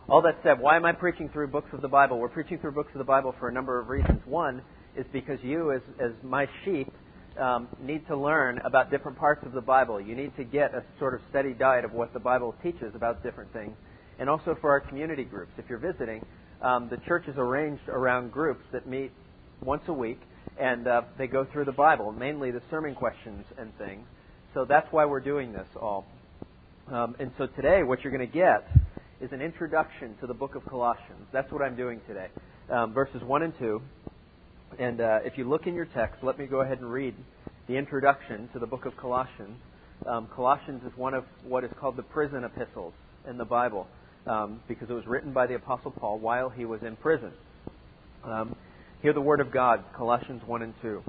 All that said, why am I preaching through books of the Bible? We're preaching through books of the Bible for a number of reasons. One is because you, as my sheep, need to learn about different parts of the Bible. You need to get a sort of steady diet of what the Bible teaches about different things. And also for our community groups. If you're visiting, the church is arranged around groups that meet once a week, and they go through the Bible, mainly the sermon questions and things. So that's why we're doing this all. And so today, what you're going to get is an introduction to the book of Colossians. That's what I'm doing today. Verses 1 and 2. And if you look in your text, let me go ahead and read the introduction to the book of Colossians. Colossians is one of what is called the prison epistles in the Bible, because it was written by the Apostle Paul while he was in prison. Hear the word of God, Colossians 1 and 2.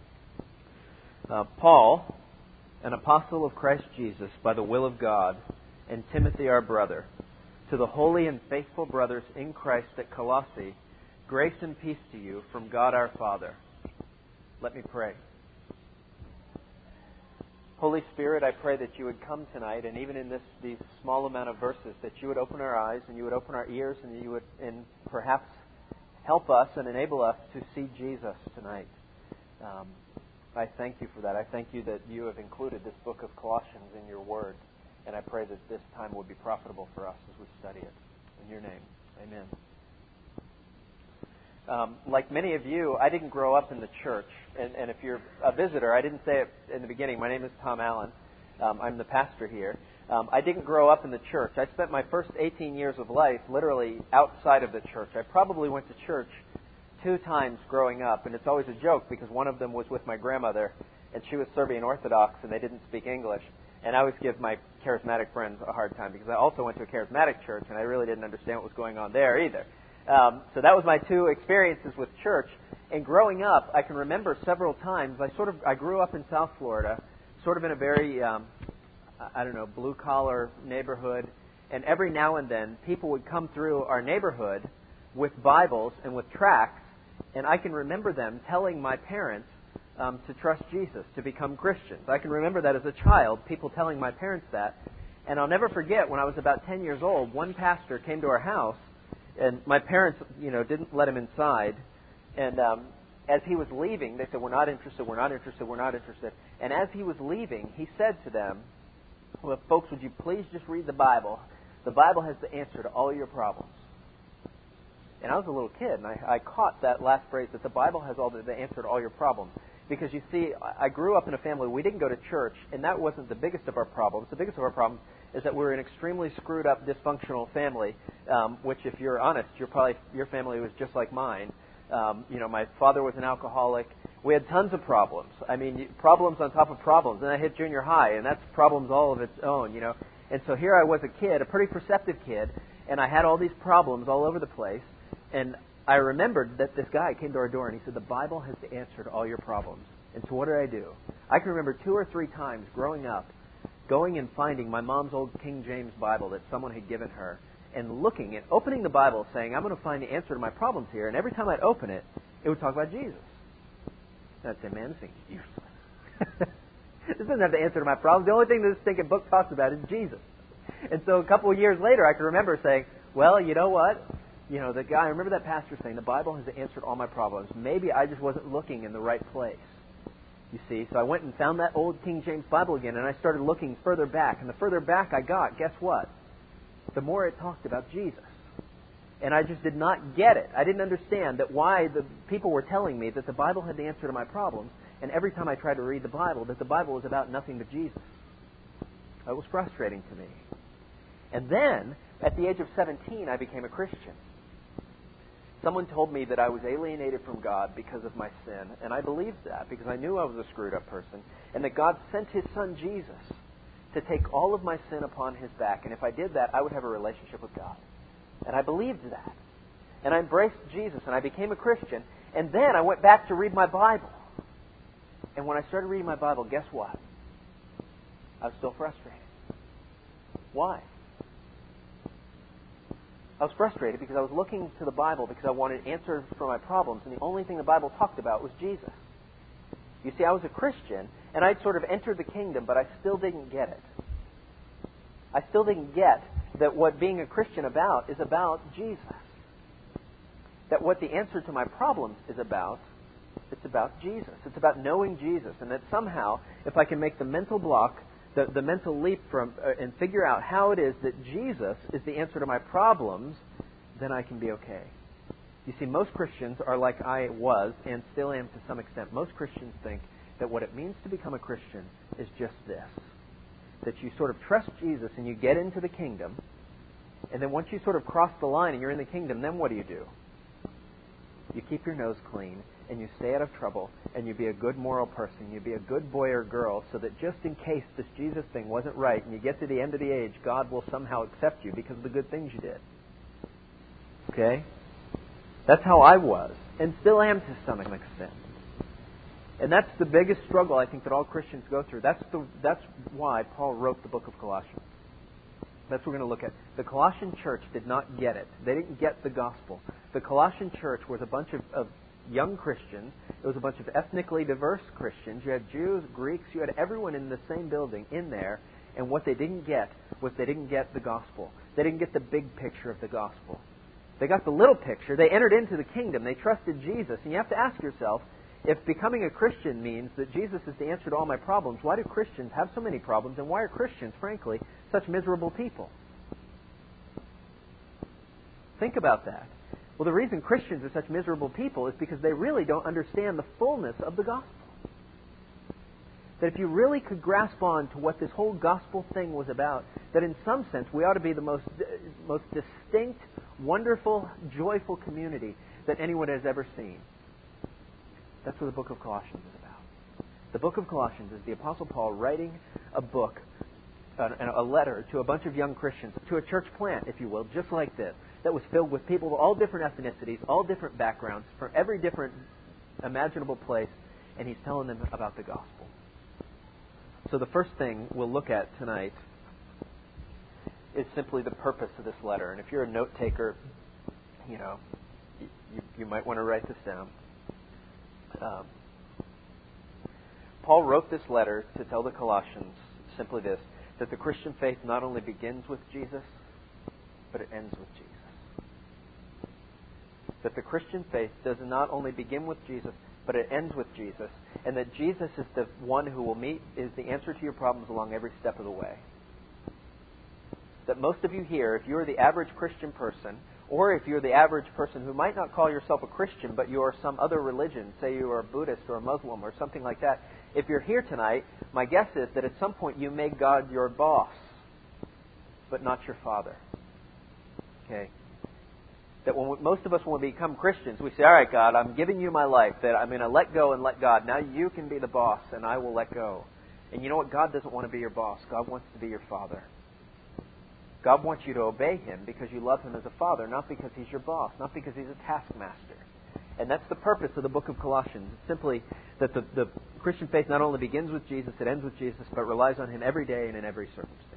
Paul, an apostle of Christ Jesus by the will of God, and Timothy our brother, to the holy and faithful brothers in Christ at Colossae, grace and peace to you from God our Father. Let me pray. Holy Spirit, I pray that you would come tonight, and even in these small amount of verses, that you would open our eyes and you would open our ears, and you would perhaps help us and enable us to see Jesus tonight. I thank you for that. I thank you that you have included this book of Colossians in your word, and I pray that this time would be profitable for us as we study it. In your name, amen. Like many of you, I didn't grow up in the church. And if you're a visitor, I didn't say it in the beginning. My name is Tom Allen. I'm the pastor here. I didn't grow up in the church. I spent my first 18 years of life literally outside of the church. I probably went to church 2 times growing up. And it's always a joke because one of them was with my grandmother, and she was Serbian Orthodox, and they didn't speak English. And I always give my charismatic friends a hard time because I also went to a charismatic church, and I really didn't understand what was going on there either. So that was my 2 experiences with church. And growing up, I can remember several times. I grew up in South Florida, sort of in a very, blue-collar neighborhood. And every now and then, people would come through our neighborhood with Bibles and with tracts. And I can remember them telling my parents to trust Jesus, to become Christians. I can remember that as a child, people telling my parents that. And I'll never forget, when I was about 10 years old, one pastor came to our house. And my parents, didn't let him inside. And as he was leaving, they said, we're not interested. And as he was leaving, he said to them, well, folks, would you please just read the Bible? The Bible has the answer to all your problems. And I was a little kid, and I caught that last phrase, that the Bible has the answer to all your problems. Because, you see, I grew up in a family, we didn't go to church, and that wasn't the biggest of our problems. The biggest of our problems is that we're an extremely screwed up, dysfunctional family, which, if you're honest, your family was just like mine. My father was an alcoholic. We had tons of problems. I mean, problems on top of problems. And I hit junior high, and that's problems all of its own, And so here I was a kid, a pretty perceptive kid, and I had all these problems all over the place. And I remembered that this guy came to our door, and he said, the Bible has the answer to all your problems. And so what did I do? I can remember 2 or 3 times growing up, going and finding my mom's old King James Bible that someone had given her, and looking and opening the Bible saying, I'm going to find the answer to my problems here. And every time I'd open it, it would talk about Jesus. And I'd say, man, this thing's useless. This doesn't have the answer to my problems. The only thing this stinking book talks about is Jesus. And so a couple of years later, I can remember saying, well, you know what? I remember that pastor saying, the Bible has answered all my problems. Maybe I just wasn't looking in the right place. You see, so I went and found that old King James Bible again, and I started looking further back. And the further back I got, guess what? The more it talked about Jesus. And I just did not get it. I didn't understand that why the people were telling me that the Bible had the answer to my problems, and every time I tried to read the Bible, that the Bible was about nothing but Jesus. It was frustrating to me. And then, at the age of 17, I became a Christian. Someone told me that I was alienated from God because of my sin, and I believed that because I knew I was a screwed up person, and that God sent His Son Jesus to take all of my sin upon His back, and if I did that, I would have a relationship with God. And I believed that. And I embraced Jesus, and I became a Christian, and then I went back to read my Bible. And when I started reading my Bible, guess what? I was still frustrated. Why? I was frustrated because I was looking to the Bible because I wanted answers for my problems, and the only thing the Bible talked about was Jesus. You see, I was a Christian, and I'd sort of entered the kingdom, but I still didn't get it. I still didn't get that what being a Christian about is about Jesus. That what the answer to my problems is about, it's about Jesus. It's about knowing Jesus. And that somehow, if I can make the mental block, the mental leap from and figure out how it is that Jesus is the answer to my problems, then I can be okay. You see, most Christians are like I was and still am to some extent. Most Christians think that what it means to become a Christian is just this. That you sort of trust Jesus and you get into the kingdom, and then once you sort of cross the line and you're in the kingdom, then what do? You keep your nose clean, and you stay out of trouble, and you be a good moral person. You be a good boy or girl, so that just in case this Jesus thing wasn't right, and you get to the end of the age, God will somehow accept you because of the good things you did. Okay? That's how I was, and still am to some extent. And that's the biggest struggle I think that all Christians go through. That's why Paul wrote the book of Colossians. That's what we're going to look at. The Colossian church did not get it. They didn't get the gospel. The Colossian church was a bunch of young Christians. It was a bunch of ethnically diverse Christians. You had Jews, Greeks, you had everyone in the same building in there. And what they didn't get was they didn't get the gospel. They didn't get the big picture of the gospel. They got the little picture. They entered into the kingdom. They trusted Jesus. And you have to ask yourself, if becoming a Christian means that Jesus is the answer to all my problems, why do Christians have so many problems? And why are Christians, frankly, such miserable people? Think about that. Well, the reason Christians are such miserable people is because they really don't understand the fullness of the gospel. That if you really could grasp on to what this whole gospel thing was about, that in some sense we ought to be the most distinct, wonderful, joyful community that anyone has ever seen. That's what the book of Colossians is about. The book of Colossians is the Apostle Paul writing a book, a letter to a bunch of young Christians, to a church plant, if you will, just like this, that was filled with people of all different ethnicities, all different backgrounds, from every different imaginable place, and he's telling them about the gospel. So the first thing we'll look at tonight is simply the purpose of this letter. And if you're a note taker, you might want to write this down. Paul wrote this letter to tell the Colossians simply this, that the Christian faith not only begins with Jesus, but it ends with Jesus. That the Christian faith does not only begin with Jesus, but it ends with Jesus, and that Jesus is the one who is the answer to your problems along every step of the way. That most of you here, if you're the average Christian person, or if you're the average person who might not call yourself a Christian, but you are some other religion, say you are a Buddhist or a Muslim or something like that, if you're here tonight, my guess is that at some point you make God your boss, but not your father. Okay? That most of us, when we become Christians, we say, all right, God, I'm giving you my life, that I'm going to let go and let God. Now you can be the boss, and I will let go. And you know what? God doesn't want to be your boss. God wants to be your father. God wants you to obey Him because you love Him as a father, not because He's your boss, not because He's a taskmaster. And that's the purpose of the book of Colossians. It's simply that the Christian faith not only begins with Jesus, it ends with Jesus, but relies on Him every day and in every circumstance.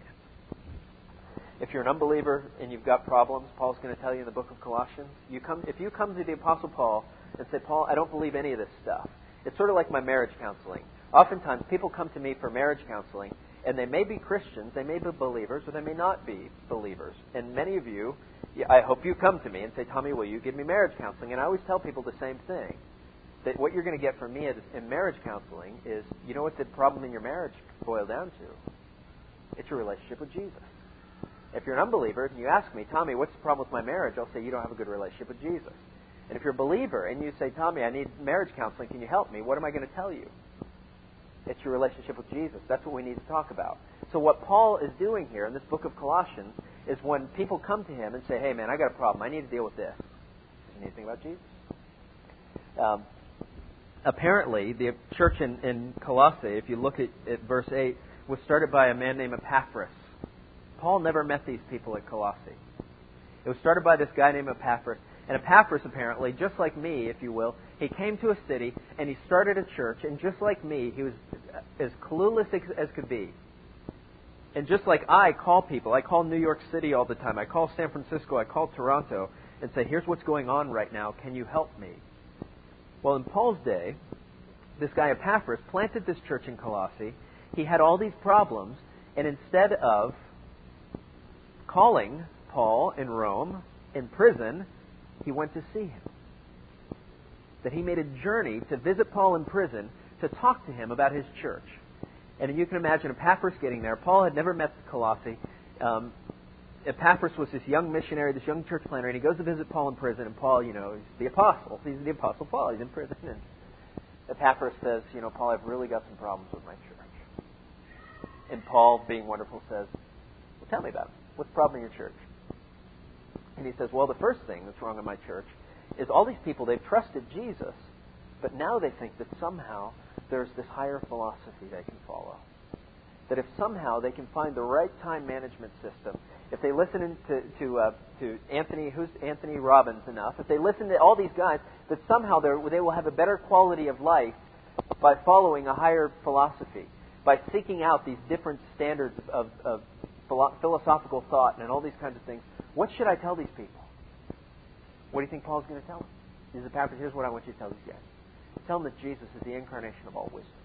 If you're an unbeliever and you've got problems, Paul's going to tell you in the book of Colossians, if you come to the Apostle Paul and say, Paul, I don't believe any of this stuff. It's sort of like my marriage counseling. Oftentimes people come to me for marriage counseling, and they may be Christians, they may be believers, or they may not be believers. And many of you, I hope you come to me and say, Tommy, will you give me marriage counseling? And I always tell people the same thing. That what you're going to get from me in marriage counseling is, you know what the problem in your marriage boils down to? It's your relationship with Jesus. If you're an unbeliever and you ask me, Tommy, what's the problem with my marriage? I'll say, you don't have a good relationship with Jesus. And if you're a believer and you say, Tommy, I need marriage counseling, can you help me? What am I going to tell you? It's your relationship with Jesus. That's what we need to talk about. So what Paul is doing here in this book of Colossians is when people come to him and say, hey, man, I got a problem. I need to deal with this. Does he need to think about Jesus? Apparently, the church in Colossae, if you look at verse 8, was started by a man named Epaphras. Paul never met these people at Colossae. It was started by this guy named Epaphras. And Epaphras, apparently, just like me, if you will, he came to a city and he started a church. And just like me, he was as clueless as could be. And just like I call people, I call New York City all the time. I call San Francisco. I call Toronto and say, here's what's going on right now. Can you help me? Well, in Paul's day, this guy Epaphras planted this church in Colossae. He had all these problems. And instead of calling Paul in Rome, in prison, he went to see him. That he made a journey to visit Paul in prison to talk to him about his church. And you can imagine Epaphras getting there. Paul had never met the Colossae. Epaphras was this young missionary, this young church planter, and he goes to visit Paul in prison. And Paul, he's the apostle. He's the Apostle Paul. He's in prison. And Epaphras says, Paul, I've really got some problems with my church. And Paul, being wonderful, says, well, tell me about it. What's the problem in your church? And he says, well, the first thing that's wrong in my church is all these people, they've trusted Jesus, but now they think that somehow there's this higher philosophy they can follow. That if somehow they can find the right time management system, if they listen to Anthony Robbins enough, if they listen to all these guys, that somehow they will have a better quality of life by following a higher philosophy, by seeking out these different standards of philosophical thought and all these kinds of things. What should I tell these people? What do you think Paul's going to tell them? He says, Epaphras, here's what I want you to tell these guys. Tell them that Jesus is the incarnation of all wisdom.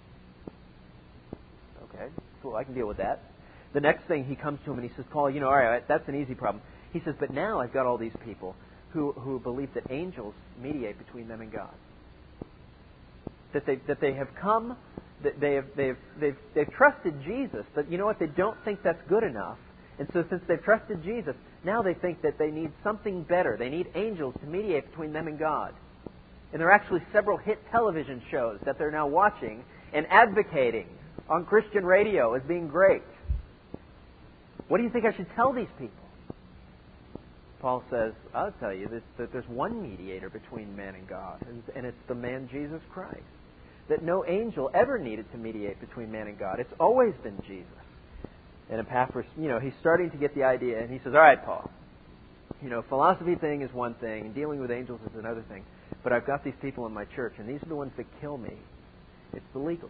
Okay, cool, I can deal with that. The next thing, he comes to him and he says, Paul, all right, that's an easy problem. He says, but now I've got all these people who believe that angels mediate between them and God. That they have come, that they've trusted Jesus, but you know what? They don't think that's good enough. And so since they've trusted Jesus, now they think that they need something better. They need angels to mediate between them and God. And there are actually several hit television shows that they're now watching and advocating on Christian radio as being great. What do you think I should tell these people? Paul says, I'll tell you that there's one mediator between man and God, and it's the man Jesus Christ. That no angel ever needed to mediate between man and God. It's always been Jesus. And Epaphras, he's starting to get the idea, and he says, all right, Paul, philosophy thing is one thing, and dealing with angels is another thing, but I've got these people in my church, and these are the ones that kill me. It's the legalists.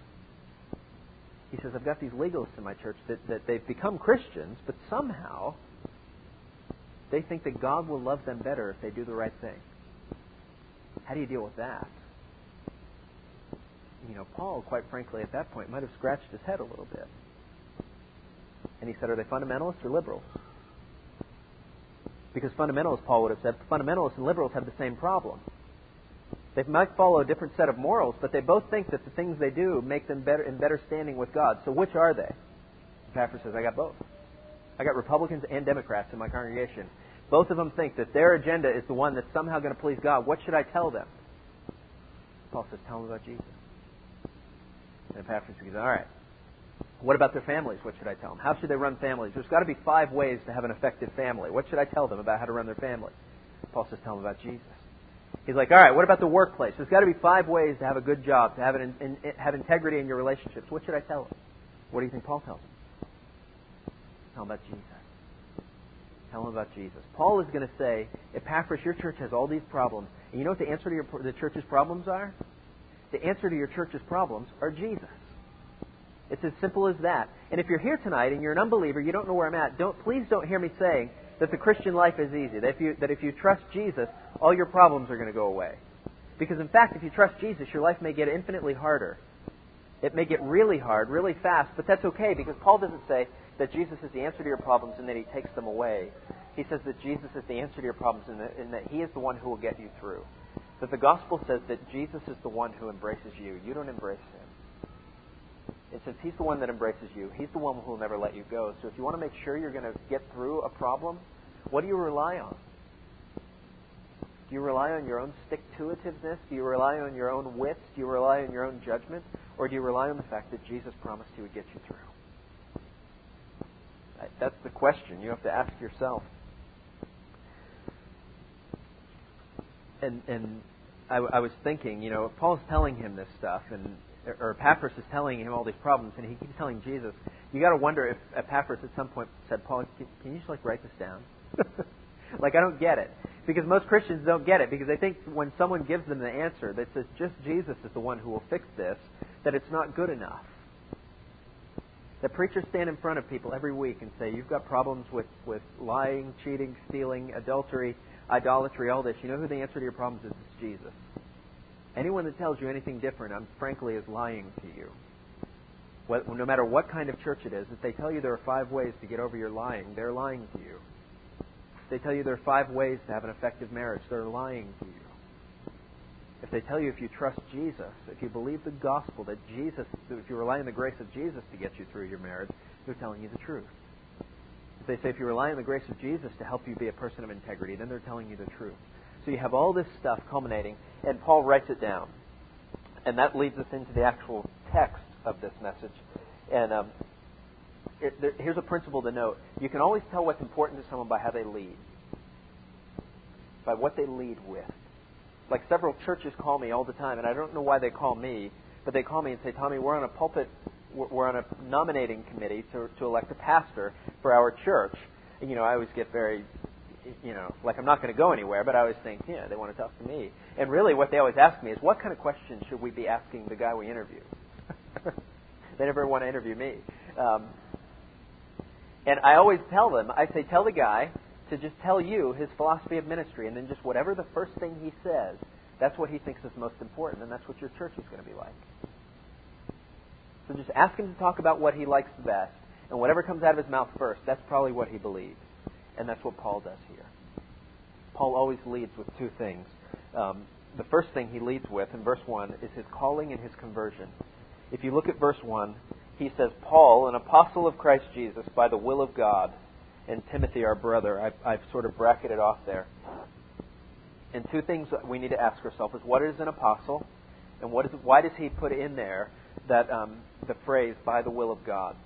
He says, I've got these legalists in my church that they've become Christians, but somehow they think that God will love them better if they do the right thing. How do you deal with that? Paul, quite frankly, at that point, might have scratched his head a little bit. And he said, are they fundamentalists or liberals? Because fundamentalists, Paul would have said, fundamentalists and liberals have the same problem. They might follow a different set of morals, but they both think that the things they do make them better in better standing with God. So which are they? Epaphras says, I got both. I got Republicans and Democrats in my congregation. Both of them think that their agenda is the one that's somehow going to please God. What should I tell them? Paul says, tell them about Jesus. And Epaphras says, all right. What about their families? What should I tell them? How should they run families? There's got to be 5 ways to have an effective family. What should I tell them about how to run their family? Paul says, tell them about Jesus. He's like, all right, what about the workplace? There's got to be 5 ways to have a good job, to have integrity in your relationships. What should I tell them? What do you think Paul tells them? Tell them about Jesus. Tell them about Jesus. Paul is going to say, Epaphras, your church has all these problems. And you know what the answer to the church's problems are? The answer to your church's problems are Jesus. It's as simple as that. And if you're here tonight and you're an unbeliever, you don't know where I'm at, please don't hear me saying that the Christian life is easy, that if you trust Jesus, all your problems are going to go away. Because in fact, if you trust Jesus, your life may get infinitely harder. It may get really hard, really fast, but that's okay, because Paul doesn't say that Jesus is the answer to your problems and that He takes them away. He says that Jesus is the answer to your problems and that He is the one who will get you through. That the gospel says that Jesus is the one who embraces you. You don't embrace Him. And since He's the one that embraces you, He's the one who will never let you go. So if you want to make sure you're going to get through a problem, what do you rely on? Do you rely on your own stick-to-itiveness? Do you rely on your own wits? Do you rely on your own judgment? Or do you rely on the fact that Jesus promised He would get you through? That's the question you have to ask yourself. And I was thinking, if Paul's telling him this stuff, or Epaphras is telling him all these problems, and he keeps telling Jesus, you got to wonder if Epaphras at some point said, Paul, can you just write this down? I don't get it. Because most Christians don't get it, because they think when someone gives them the answer that says just Jesus is the one who will fix this, that it's not good enough. That preachers stand in front of people every week and say, you've got problems with lying, cheating, stealing, adultery, idolatry, all this. You know who the answer to your problems is? It's Jesus. Anyone that tells you anything different, frankly, is lying to you. no matter what kind of church it is, if they tell you there are 5 ways to get over your lying, they're lying to you. If they tell you there are 5 ways to have an effective marriage, they're lying to you. If they tell you if you trust Jesus, if you believe the gospel that if you rely on the grace of Jesus to get you through your marriage, they're telling you the truth. If they say if you rely on the grace of Jesus to help you be a person of integrity, then they're telling you the truth. So you have all this stuff culminating, and Paul writes it down. And that leads us into the actual text of this message. And here's a principle to note. You can always tell what's important to someone by how they lead. By what they lead with. Like several churches call me all the time, and I don't know why they call me, but they call me and say, Tommy, we're on a nominating committee to elect a pastor for our church. And, I always get very, like I'm not going to go anywhere, but I always think, they want to talk to me. And really what they always ask me is, what kind of questions should we be asking the guy we interview? They never want to interview me. And I always tell them, I say, tell the guy to just tell you his philosophy of ministry, and then just whatever the first thing he says, that's what he thinks is most important, and that's what your church is going to be like. So just ask him to talk about what he likes the best, and whatever comes out of his mouth first, that's probably what he believes. And that's what Paul does here. Paul always leads with 2 things. The first thing he leads with in verse 1 is his calling and his conversion. If you look at verse 1, he says, Paul, an apostle of Christ Jesus, by the will of God, and Timothy, our brother. I've sort of bracketed off there. And 2 things that we need to ask ourselves is, what is an apostle? And why does he put in there that the phrase, by the will of God?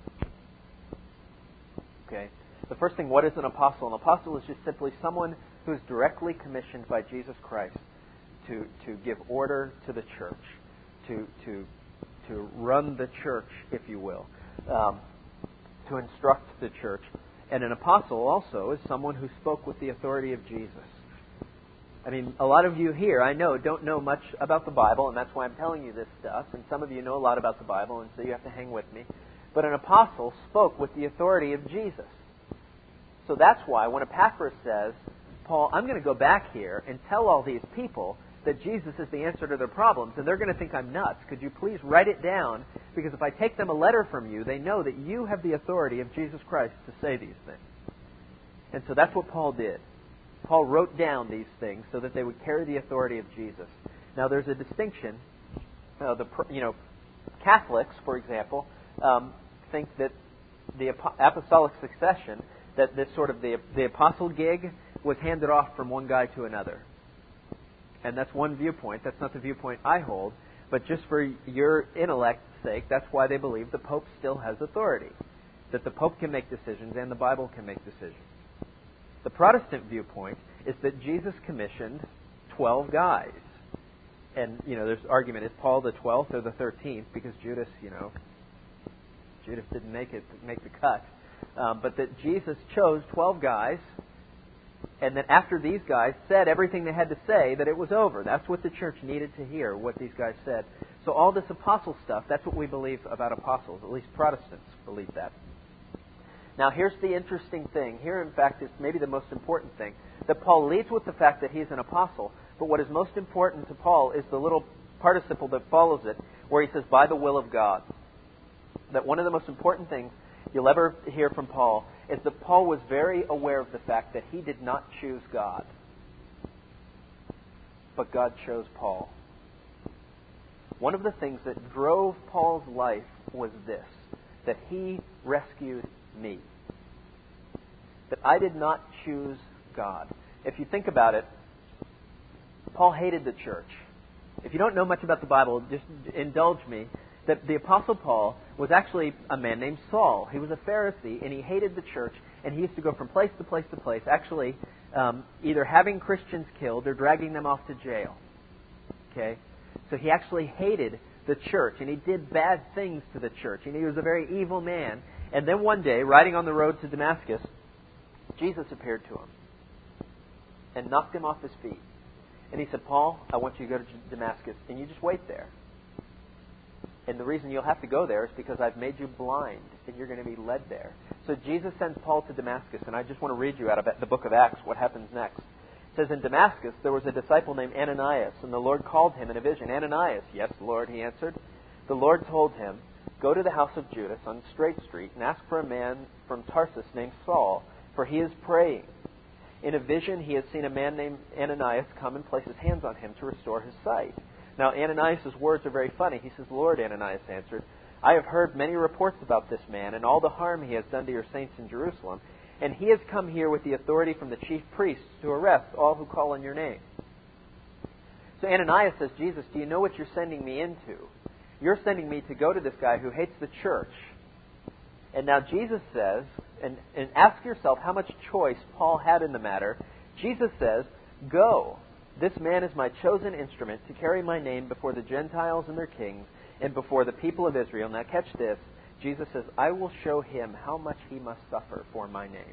Okay. The first thing, what is an apostle? An apostle is just simply someone who is directly commissioned by Jesus Christ to give order to the church, to run the church, if you will, to instruct the church. And an apostle also is someone who spoke with the authority of Jesus. I mean, a lot of you here, I know, don't know much about the Bible, and that's why I'm telling you this stuff. And some of you know a lot about the Bible, and so you have to hang with me. But an apostle spoke with the authority of Jesus. So that's why when Epaphras says, Paul, I'm going to go back here and tell all these people that Jesus is the answer to their problems, and they're going to think I'm nuts. Could you please write it down? Because if I take them a letter from you, they know that you have the authority of Jesus Christ to say these things. And so that's what Paul did. Paul wrote down these things so that they would carry the authority of Jesus. Now there's a distinction. Catholics, for example, think that the apostolic succession, that this sort of the apostle gig was handed off from one guy to another. And that's one viewpoint. That's not the viewpoint I hold. But just for your intellect's sake, that's why they believe the Pope still has authority. That the Pope can make decisions and the Bible can make decisions. The Protestant viewpoint is that Jesus commissioned 12 guys. And, there's argument, is Paul the 12th or the 13th? Because Judas didn't make the cut. But that Jesus chose 12 guys, and that after these guys said everything they had to say, that it was over. That's what the church needed to hear, what these guys said. So all this apostle stuff, that's what we believe about apostles. At least Protestants believe that. Now here's the interesting thing. Here, in fact, is maybe the most important thing. That Paul leads with the fact that he's an apostle, but what is most important to Paul is the little participle that follows it, where he says, by the will of God. That one of the most important things you'll ever hear from Paul is that Paul was very aware of the fact that he did not choose God, but God chose Paul. One of the things that drove Paul's life was this, that he rescued me. That I did not choose God. If you think about it, Paul hated the church. If you don't know much about the Bible, just indulge me, that the Apostle Paul was actually a man named Saul. He was a Pharisee, and he hated the church, and he used to go from place to place to place, actually either having Christians killed or dragging them off to jail. Okay? So he actually hated the church, and he did bad things to the church, and he was a very evil man. And then one day, riding on the road to Damascus, Jesus appeared to him and knocked him off his feet. And he said, Paul, I want you to go to Damascus, and you just wait there. And the reason you'll have to go there is because I've made you blind, and you're going to be led there. So Jesus sends Paul to Damascus, and I just want to read you out of the book of Acts what happens next. It says, in Damascus there was a disciple named Ananias, and the Lord called him in a vision. Ananias, yes, Lord, he answered. The Lord told him, Go to the house of Judas on Straight Street and ask for a man from Tarsus named Saul, for he is praying. In a vision he has seen a man named Ananias come and place his hands on him to restore his sight." Now Ananias' words are very funny. He says, "Lord," Ananias answered, "I have heard many reports about this man and all the harm he has done to your saints in Jerusalem, and he has come here with the authority from the chief priests to arrest all who call on your name." So Ananias says, "Jesus, do you know what you're sending me into? You're sending me to go to this guy who hates the church." And now Jesus says, and ask yourself how much choice Paul had in the matter. Jesus says, "Go. This man is my chosen instrument to carry my name before the Gentiles and their kings and before the people of Israel." Now catch this. Jesus says, "I will show him how much he must suffer for my name."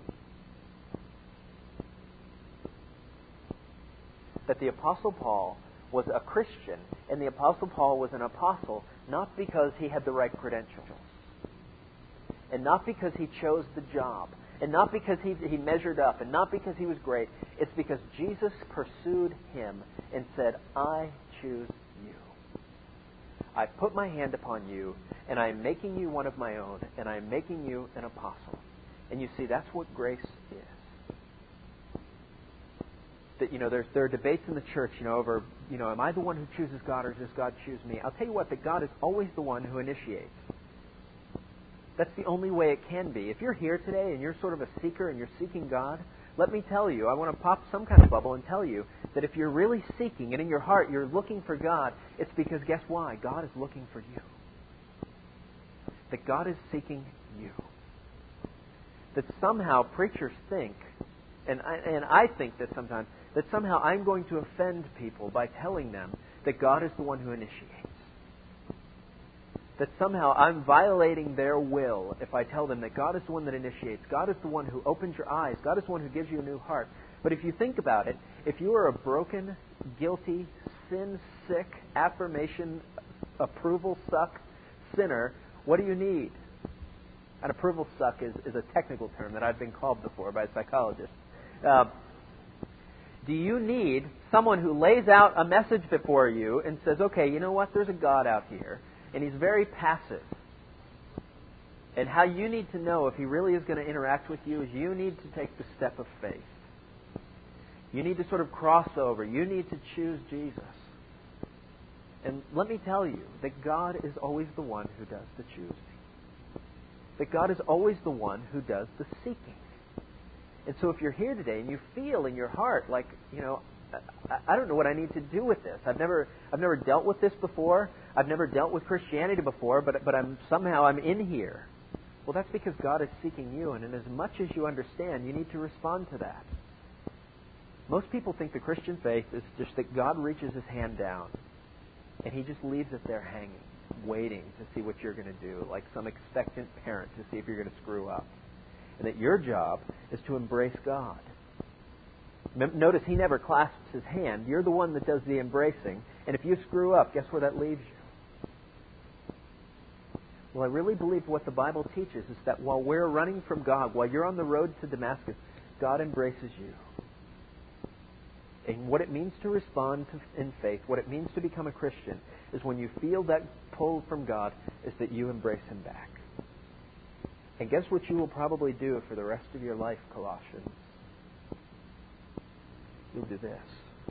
That the Apostle Paul was a Christian, and the Apostle Paul was an apostle not because he had the right credentials, and not because he chose the job, and not because he measured up, and not because he was great. It's because Jesus pursued him and said, "I choose you. I put my hand upon you, and I am making you one of my own, and I am making you an apostle." And you see, that's what grace is. That, there are debates in the church, over, am I the one who chooses God or does God choose me? I'll tell you what, that God is always the one who initiates. That's the only way it can be. If you're here today and you're sort of a seeker and you're seeking God, let me tell you, I want to pop some kind of bubble and tell you that if you're really seeking and in your heart you're looking for God, it's because guess why? God is looking for you. That God is seeking you. That somehow preachers think, and I think that sometimes, that somehow I'm going to offend people by telling them that God is the one who initiates. That somehow I'm violating their will if I tell them that God is the one that initiates. God is the one who opens your eyes. God is the one who gives you a new heart. But if you think about it, if you are a broken, guilty, sin-sick, affirmation, approval-suck sinner, what do you need? An approval-suck is a technical term that I've been called before by a psychologist. Do you need someone who lays out a message before you and says, okay, you know what, there's a God out here, and He's very passive. And how you need to know if He really is going to interact with you is you need to take the step of faith. You need to sort of cross over. You need to choose Jesus. And let me tell you that God is always the one who does the choosing. That God is always the one who does the seeking. And so if you're here today and you feel in your heart like, I don't know what I need to do with this. I've never dealt with this before. I've never dealt with Christianity before, but I'm in here. Well, that's because God is seeking you, and in as much as you understand, you need to respond to that. Most people think the Christian faith is just that God reaches His hand down, and He just leaves it there hanging, waiting to see what you're going to do, like some expectant parent to see if you're going to screw up. And that your job is to embrace God. Notice He never clasps His hand. You're the one that does the embracing. And if you screw up, guess where that leaves you? Well, I really believe what the Bible teaches is that while we're running from God, while you're on the road to Damascus, God embraces you. And what it means to respond in faith, what it means to become a Christian, is when you feel that pull from God, is that you embrace Him back. And guess what you will probably do for the rest of your life, Colossians? You'll do this.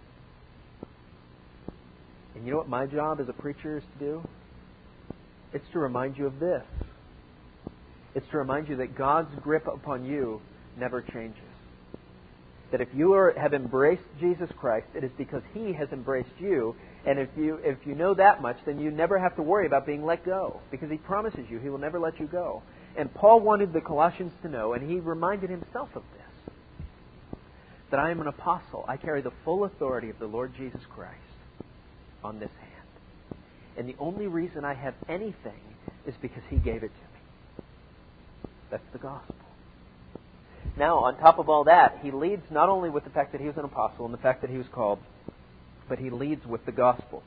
And you know what my job as a preacher is to do? It's to remind you of this. It's to remind you that God's grip upon you never changes. That if you have embraced Jesus Christ, it is because He has embraced you. And if you know that much, then you never have to worry about being let go. Because He promises you He will never let you go. And Paul wanted the Colossians to know, and he reminded himself of this, that I am an apostle. I carry the full authority of the Lord Jesus Christ on this hand. And the only reason I have anything is because He gave it to me. That's the gospel. Now, on top of all that, he leads not only with the fact that he was an apostle and the fact that he was called, but he leads with the gospel.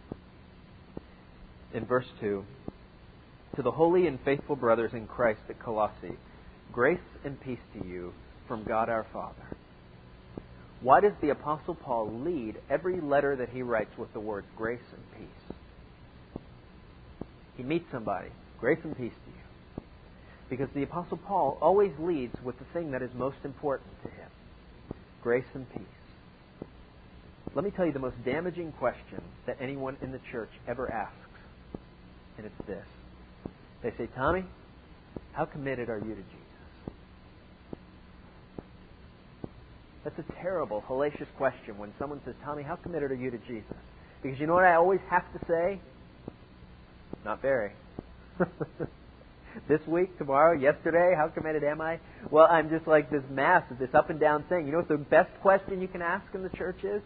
In verse 2, to the holy and faithful brothers in Christ at Colossae, grace and peace to you from God our Father. Why does the Apostle Paul lead every letter that he writes with the words grace and peace? He meets somebody. Grace and peace to you. Because the Apostle Paul always leads with the thing that is most important to him. Grace and peace. Let me tell you the most damaging question that anyone in the church ever asks. And it's this. They say, Tommy, how committed are you to Jesus? That's a terrible, hellacious question when someone says, Tommy, how committed are you to Jesus? Because you know what I always have to say? Not very. This week, tomorrow, yesterday, how committed am I? Well, I'm just like this mass of this up and down thing. You know what the best question you can ask in the church is?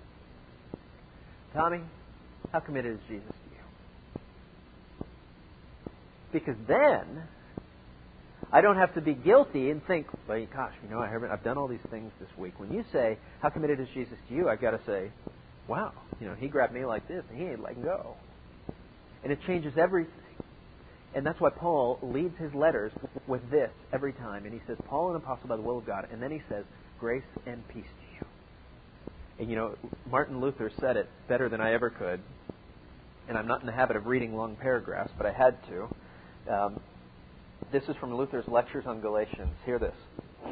Tommy, how committed is Jesus to you? Because then, I don't have to be guilty and think, well, gosh, you know, I've done all these things this week. When you say, how committed is Jesus to you? I've got to say, wow, you know, he grabbed me like this and he ain't letting go. And it changes everything. And that's why Paul leads his letters with this every time. And he says, Paul, an apostle by the will of God. And then he says, grace and peace to you. And you know, Martin Luther said it better than I ever could. And I'm not in the habit of reading long paragraphs, but I had to. This is from Luther's Lectures on Galatians. Hear this.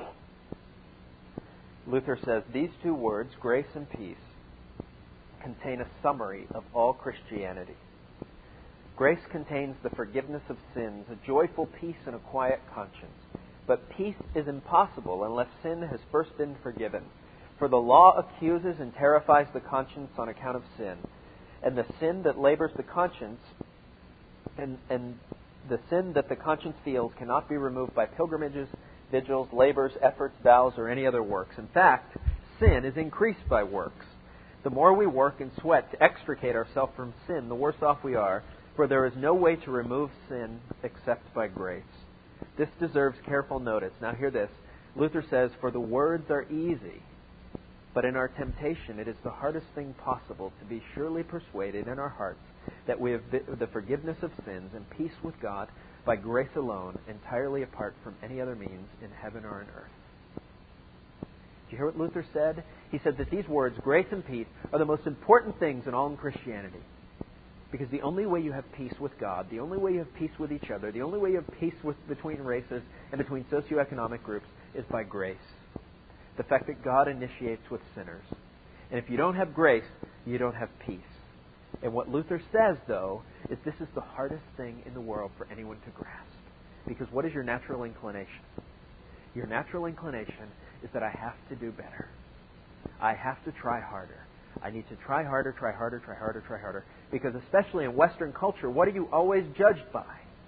Luther says, these two words, grace and peace, contain a summary of all Christianity. Grace contains the forgiveness of sins, a joyful peace and a quiet conscience. But peace is impossible unless sin has first been forgiven. For the law accuses and terrifies the conscience on account of sin. And the sin that labors the conscience, and the sin that the conscience feels cannot be removed by pilgrimages, vigils, labors, efforts, vows, or any other works. In fact, sin is increased by works. The more we work and sweat to extricate ourselves from sin, the worse off we are. For there is no way to remove sin except by grace. This deserves careful notice. Now hear this. Luther says, for the words are easy, but in our temptation it is the hardest thing possible to be surely persuaded in our hearts that we have the forgiveness of sins and peace with God by grace alone, entirely apart from any other means in heaven or on earth. Do you hear what Luther said? He said that these words, grace and peace, are the most important things in all in Christianity. Because the only way you have peace with God, the only way you have peace with each other, the only way you have peace between races and between socioeconomic groups is by grace. The fact that God initiates with sinners. And if you don't have grace, you don't have peace. And what Luther says, though, is this is the hardest thing in the world for anyone to grasp. Because what is your natural inclination? Your natural inclination is that I have to do better. I have to try harder. I need to try harder, try harder, try harder, try harder. Because especially in Western culture, what are you always judged by?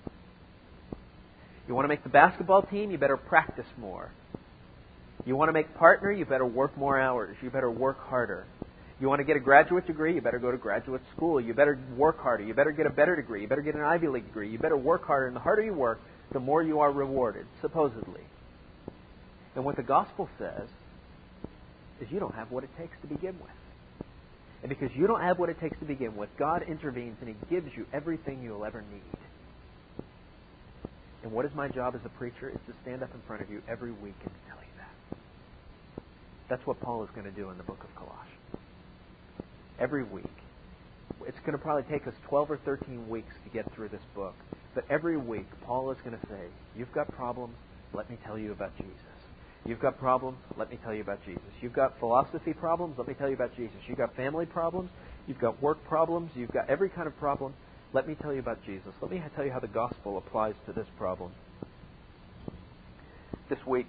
You want to make the basketball team, you better practice more. You want to make partner, you better work more hours. You better work harder. You want to get a graduate degree, you better go to graduate school. You better work harder. You better get a better degree. You better get an Ivy League degree. You better work harder. And the harder you work, the more you are rewarded, supposedly. And what the gospel says is you don't have what it takes to begin with. And because you don't have what it takes to begin with, God intervenes and He gives you everything you'll ever need. And what is my job as a preacher? Is to stand up in front of you every week and tell you that. That's what Paul is going to do in the book of Colossians. Every week. It's going to probably take us 12 or 13 weeks to get through this book. But every week, Paul is going to say, you've got problems, let me tell you about Jesus. You've got problems, let me tell you about Jesus. You've got philosophy problems, let me tell you about Jesus. You've got family problems, you've got work problems, you've got every kind of problem, let me tell you about Jesus. Let me tell you how the gospel applies to this problem. This week,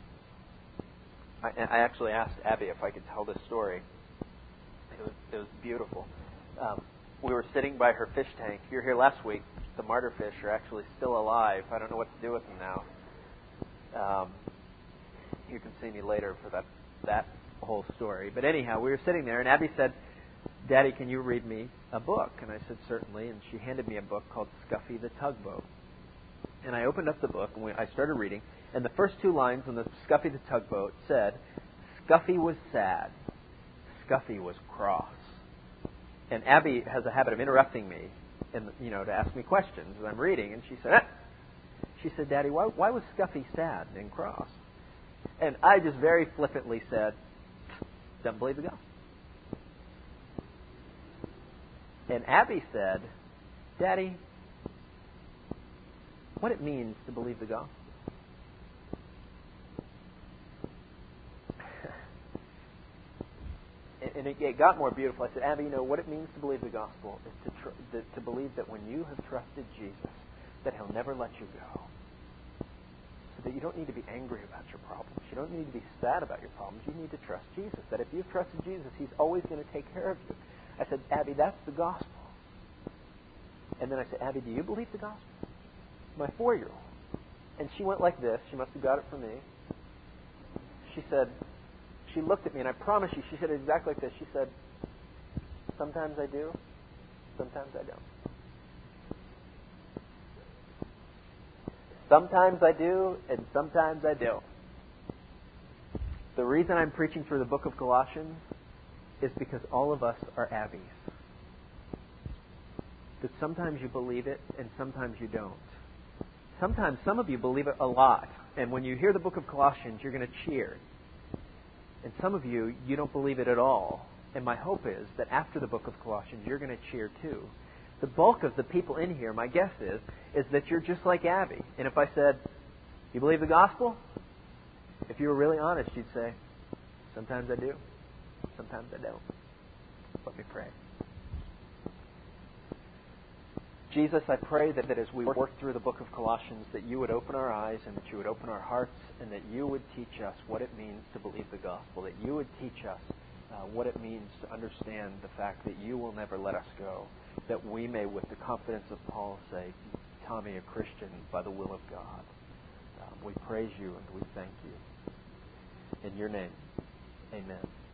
I actually asked Abby if I could tell this story. It was beautiful. We were sitting by her fish tank. If you were here last week, the martyr fish are actually still alive. I don't know what to do with them now. You can see me later for that whole story. But anyhow, we were sitting there, and Abby said, Daddy, can you read me a book? And I said, certainly. And she handed me a book called Scuffy the Tugboat. And I opened up the book, and I started reading. And the first two lines on the Scuffy the Tugboat said, Scuffy was sad. Scuffy was cross. And Abby has a habit of interrupting me, to ask me questions as I'm reading. And she said, Daddy, why was Scuffy sad and cross? And I just very flippantly said, doesn't believe the gospel. And Abby said, Daddy, what it means to believe the gospel. And it got more beautiful. I said, Abby, what it means to believe the gospel is to believe that when you have trusted Jesus, that He'll never let you go. So that you don't need to be angry about your problems. You don't need to be sad about your problems. You need to trust Jesus. That if you've trusted Jesus, He's always going to take care of you. I said, Abby, that's the gospel. And then I said, Abby, do you believe the gospel? My 4-year-old. And she went like this. She must have got it from me. She said, she looked at me, and I promise you, she said it exactly like this. She said, sometimes I do, sometimes I don't. Sometimes I do, and sometimes I don't. The reason I'm preaching through the book of Colossians is because all of us are Abbeys. That sometimes you believe it, and sometimes you don't. Sometimes some of you believe it a lot, and when you hear the book of Colossians, you're going to cheer. And some of you, you don't believe it at all. And my hope is that after the book of Colossians, you're going to cheer too. The bulk of the people in here, my guess is that you're just like Abby. And if I said, you believe the gospel? If you were really honest, you'd say, sometimes I do, sometimes I don't. Let me pray. Jesus, I pray that as we work through the book of Colossians, that you would open our eyes and that you would open our hearts and that you would teach us what it means to believe the gospel, that you would teach us what it means to understand the fact that you will never let us go, that we may, with the confidence of Paul, say, Tommy, a Christian by the will of God. We praise you and we thank you. In your name, amen.